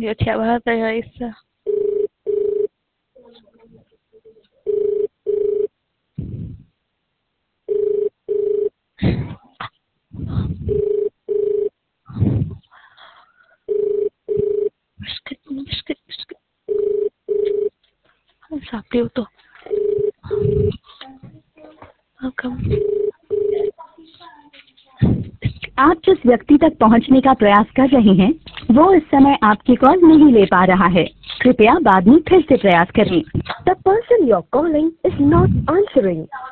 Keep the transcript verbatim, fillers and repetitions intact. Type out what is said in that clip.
Yo trabajo de eso. Biscuit, biscuit, biscuit. सापड़ी तो आप जिस व्यक्ति तक पहुंचने का प्रयास कर रहे हैं वो इस समय आपकी कॉल नहीं ले पा रहा है। कृपया बाद में फिर से प्रयास करें। The person you're calling is not answering.